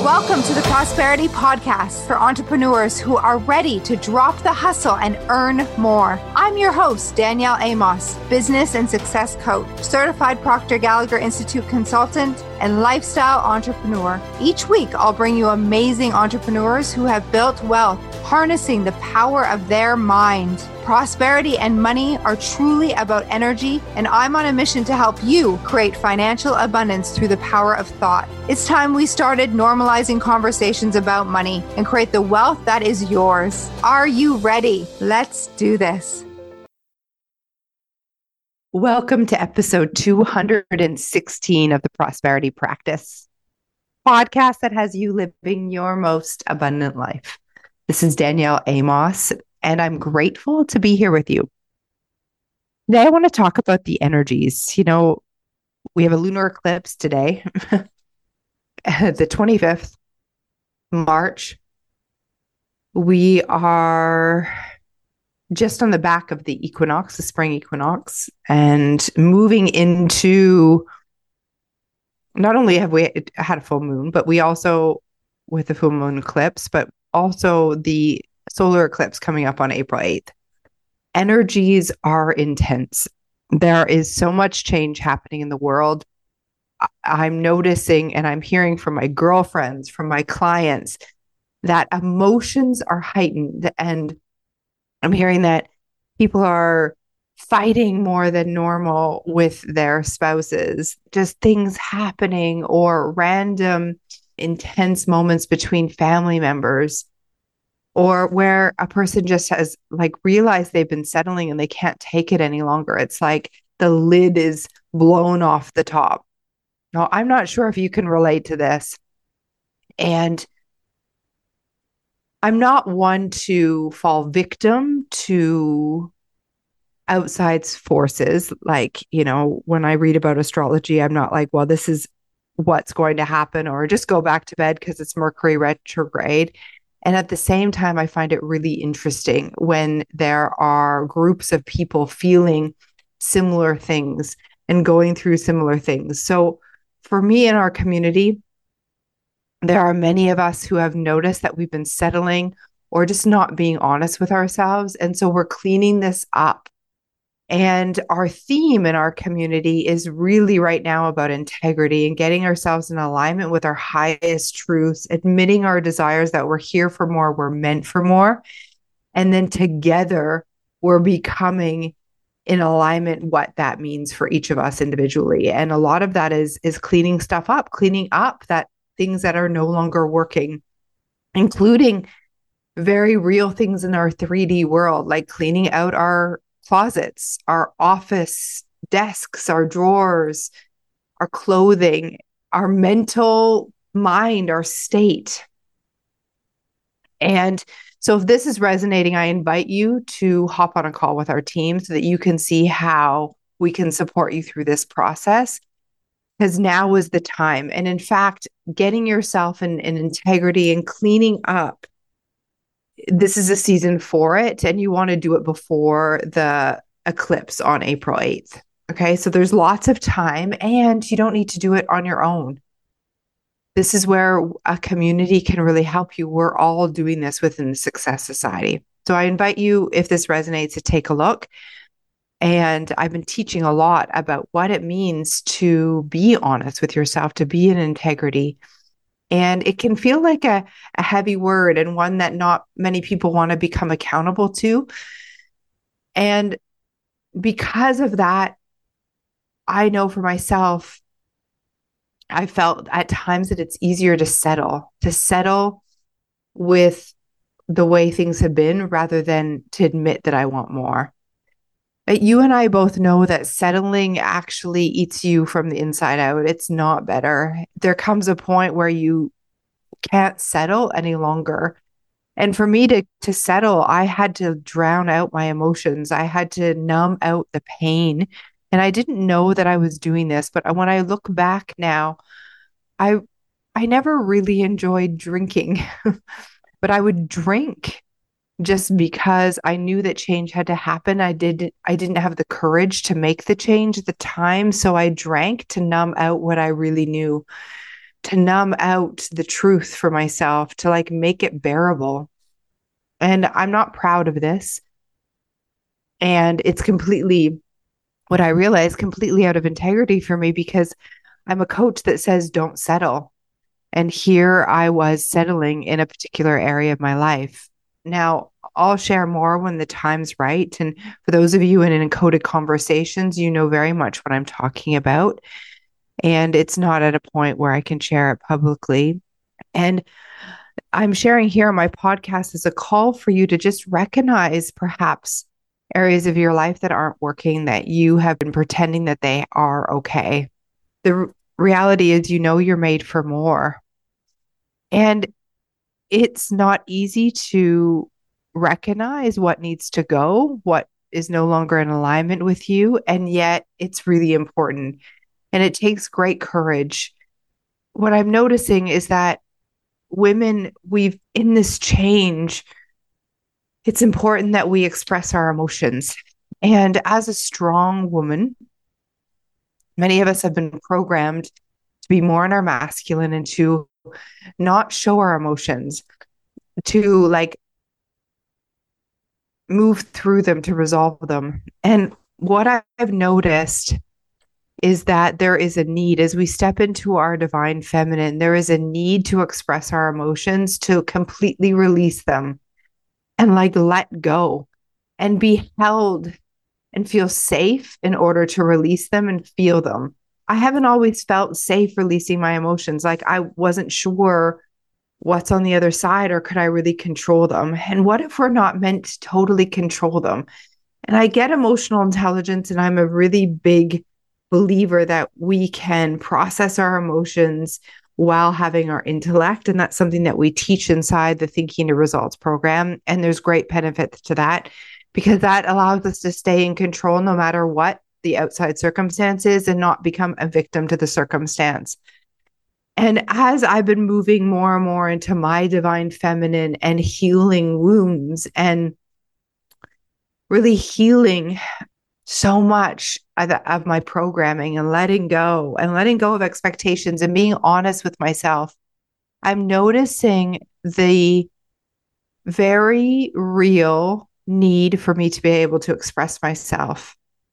Welcome to the Prosperity Podcast for entrepreneurs who are ready to drop the hustle and earn more. I'm your host, Danielle Amos, business and success coach, certified Proctor Gallagher Institute consultant, and lifestyle entrepreneur. Each week, I'll bring you amazing entrepreneurs who have built wealth, harnessing the power of their mind. Prosperity and money are truly about energy, and I'm on a mission to help you create financial abundance through the power of thought. It's time we started normalizing conversations about money and create the wealth that is yours. Are you ready? Let's do this. Welcome to episode 216 of the Prosperity Practice podcast that has you living your most abundant life. This is Danielle Amos, and I'm grateful to be here with you. Today, I want to talk about the energies. You know, we have a lunar eclipse today, the 25th March. We are just on the back of the equinox, the spring equinox, and moving into, not only have we had a full moon, but we also, with the full moon eclipse, but also the solar eclipse coming up on April 8th. Energies are intense. There is so much change happening in the world. I'm noticing and I'm hearing from my girlfriends, from my clients, that emotions are heightened. And I'm hearing that people are fighting more than normal with their spouses, just things happening or random intense moments between family members, or where a person just has realized they've been settling and they can't take it any longer. It's like the lid is blown off the top. Now, I'm not sure if you can relate to this. And I'm not one to fall victim to outside forces. When I read about astrology, I'm not like, well, this is what's going to happen, or just go back to bed because it's Mercury retrograde. And at the same time, I find it really interesting when there are groups of people feeling similar things and going through similar things. So for me in our community, there are many of us who have noticed that we've been settling or just not being honest with ourselves. And so we're cleaning this up. And our theme in our community is really right now about integrity and getting ourselves in alignment with our highest truths, admitting our desires that we're here for more, we're meant for more. And then together we're becoming in alignment what that means for each of us individually. And a lot of that is cleaning stuff up, cleaning up that things that are no longer working, including very real things in our 3D world, like cleaning out our closets, our office desks, our drawers, our clothing, our mental mind, our state. And so if this is resonating, I invite you to hop on a call with our team so that you can see how we can support you through this process, because now is the time. And in fact, getting yourself in integrity and cleaning up, this is a season for it, and you want to do it before the eclipse on April 8th. Okay, so there's lots of time, and you don't need to do it on your own. This is where a community can really help you. We're all doing this within the Success Society. So I invite you, if this resonates, to take a look. And I've been teaching a lot about what it means to be honest with yourself, to be in integrity. And it can feel like a heavy word, and one that not many people want to become accountable to. And because of that, I know for myself, I felt at times that it's easier to settle with the way things have been rather than to admit that I want more. But you and I both know that settling actually eats you from the inside out. It's not better. There comes a point where you can't settle any longer. And for me to settle, I had to drown out my emotions. I had to numb out the pain. And I didn't know that I was doing this. But when I look back now, I never really enjoyed drinking, but I would drink just because I knew that change had to happen. I didn't have the courage to make the change at the time. So I drank to numb out what I really knew. to numb out the truth for myself, to like make it bearable. And I'm not proud of this. And it's completely, what I realize, completely out of integrity for me, because I'm a coach that says don't settle. And here I was settling in a particular area of my life. Now, I'll share more when the time's right. And for those of you in Encoded Conversations, you know very much what I'm talking about. And it's not at a point where I can share it publicly. And I'm sharing here on my podcast as a call for you to just recognize perhaps areas of your life that aren't working, that you have been pretending that they are okay. The reality is, you know, you're made for more. And it's not easy to recognize what needs to go, what is no longer in alignment with you. And yet it's really important. And it takes great courage. What I'm noticing is that women, we've in this change, it's important that we express our emotions. And as a strong woman, many of us have been programmed to be more in our masculine and to not show our emotions, to like move through them, to resolve them. And what I've noticed is that there is a need, as we step into our divine feminine, there is a need to express our emotions, to completely release them and like let go and be held and feel safe in order to release them and feel them. I haven't always felt safe releasing my emotions. Like I wasn't sure what's on the other side, or could I really control them? And what if we're not meant to totally control them? And I get emotional intelligence, and I'm a really big believer that we can process our emotions while having our intellect. And that's something that we teach inside the Thinking to Results program. And there's great benefits to that, because that allows us to stay in control no matter what the outside circumstances and not become a victim to the circumstance. And as I've been moving more and more into my divine feminine and healing wounds and really healing so much of my programming and letting go of expectations and being honest with myself, I'm noticing the very real need for me to be able to express myself.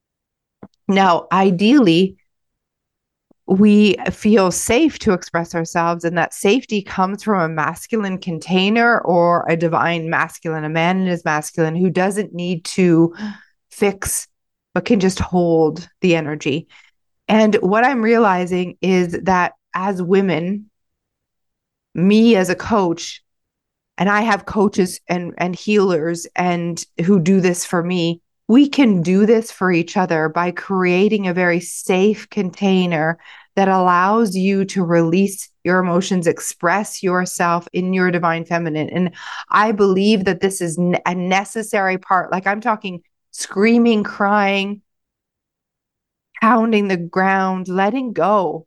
Now, ideally, we feel safe to express ourselves, and that safety comes from a masculine container or a divine masculine, a man in his masculine who doesn't need to fix, but can just hold the energy. And what I'm realizing is that as women, me as a coach, and I have coaches and healers and who do this for me, we can do this for each other by creating a very safe container that allows you to release your emotions, express yourself in your divine feminine. And I believe that this is a necessary part. Like I'm talking screaming, crying, pounding the ground, letting go.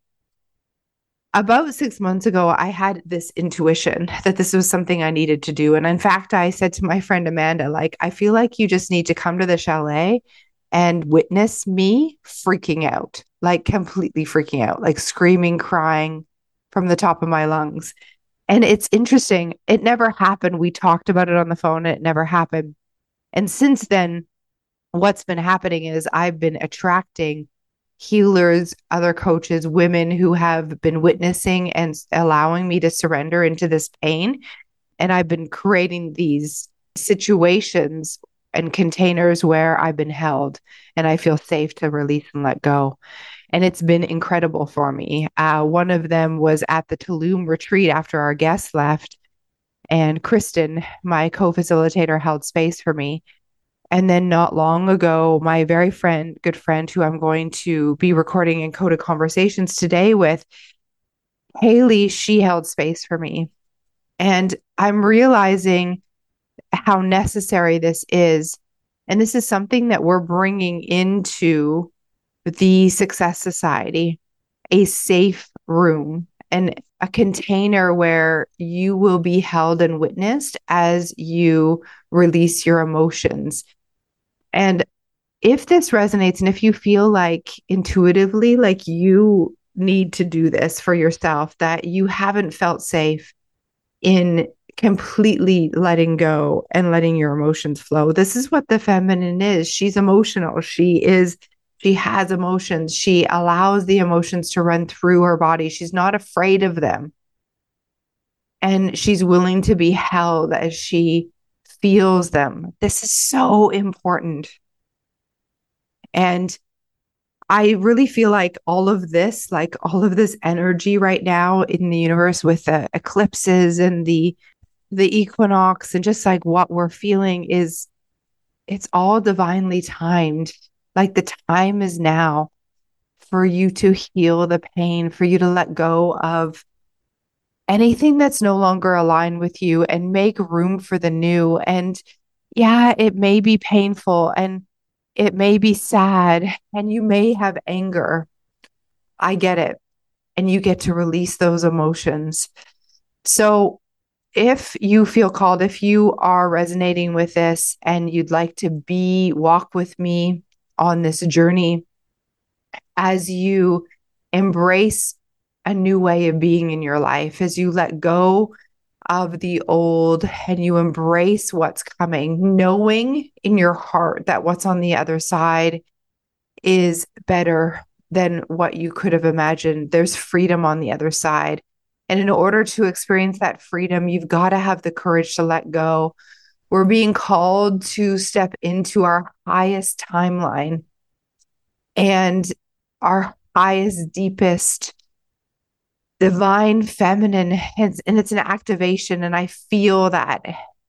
About 6 months ago, I had this intuition that this was something I needed to do. And in fact, I said to my friend Amanda, like, I feel like you just need to come to the chalet and witness me freaking out, like completely freaking out, like screaming, crying from the top of my lungs. And it's interesting. It never happened. We talked about it on the phone. And it never happened. And since then, what's been happening is I've been attracting healers, other coaches, women who have been witnessing and allowing me to surrender into this pain. And I've been creating these situations and containers where I've been held and I feel safe to release and let go. And it's been incredible for me. One of them was at the Tulum retreat after our guests left. And Kristen, my co-facilitator, held space for me. And then not long ago, my very good friend, who I'm going to be recording Encoded Conversations today with, Haley, she held space for me. And I'm realizing how necessary this is. And this is something that we're bringing into the Success Society, a safe room and a container where you will be held and witnessed as you release your emotions. And if this resonates, and if you feel like intuitively, like you need to do this for yourself, that you haven't felt safe in completely letting go and letting your emotions flow. This is what the feminine is. She's emotional. She has emotions. She allows the emotions to run through her body. She's not afraid of them. And she's willing to be held as she feels them. This is so important. And I really feel like all of this energy right now in the universe with the eclipses and the equinox and just like what we're feeling it's all divinely timed. Like the time is now for you to heal the pain, for you to let go of anything that's no longer aligned with you and make room for the new. And yeah, it may be painful and it may be sad and you may have anger. I get it. And you get to release those emotions. So if you feel called, if you are resonating with this and you'd like to walk with me on this journey as you embrace a new way of being in your life, as you let go of the old and you embrace what's coming, knowing in your heart that what's on the other side is better than what you could have imagined. There's freedom on the other side. And in order to experience that freedom, you've got to have the courage to let go. We're being called to step into our highest timeline and our highest, deepest, divine feminine. And it's an activation. And I feel that.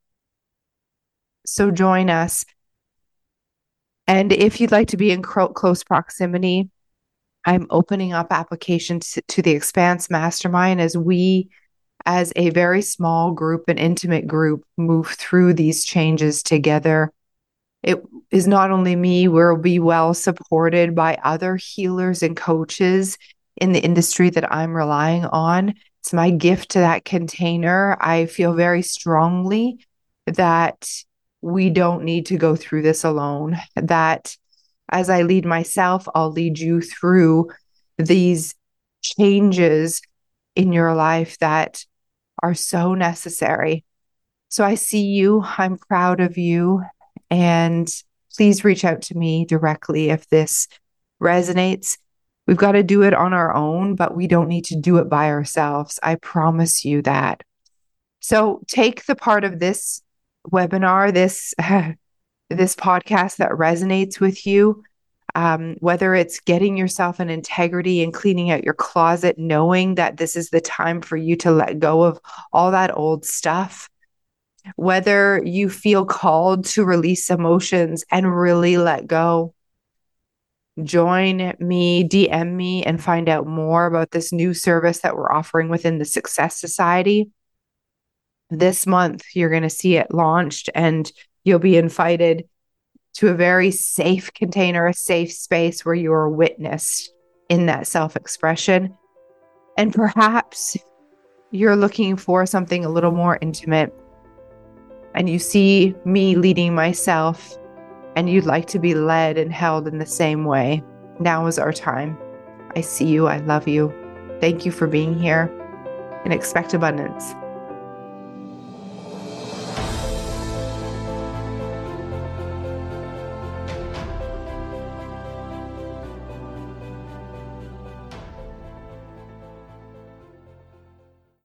So join us. And if you'd like to be in close proximity, I'm opening up applications to the Expanse Mastermind as we, as a very small group, an intimate group, move through these changes together. It is not only me, we'll be well supported by other healers and coaches in the industry that I'm relying on. It's my gift to that container. I feel very strongly that we don't need to go through this alone, that as I lead myself, I'll lead you through these changes in your life that are so necessary. So I see you. I'm proud of you. And please reach out to me directly if this resonates. We've got to do it on our own, but we don't need to do it by ourselves. I promise you that. So take the part of this webinar, this podcast that resonates with you, whether it's getting yourself in integrity and cleaning out your closet, knowing that this is the time for you to let go of all that old stuff, whether you feel called to release emotions and really let go. Join me, DM me, and find out more about this new service that we're offering within the Success Society. This month, you're going to see it launched and you'll be invited to a very safe container, a safe space where you are witnessed in that self-expression. And perhaps you're looking for something a little more intimate and you see me leading myself and you'd like to be led and held in the same way. Now is our time. I see you. I love you. Thank you for being here and expect abundance.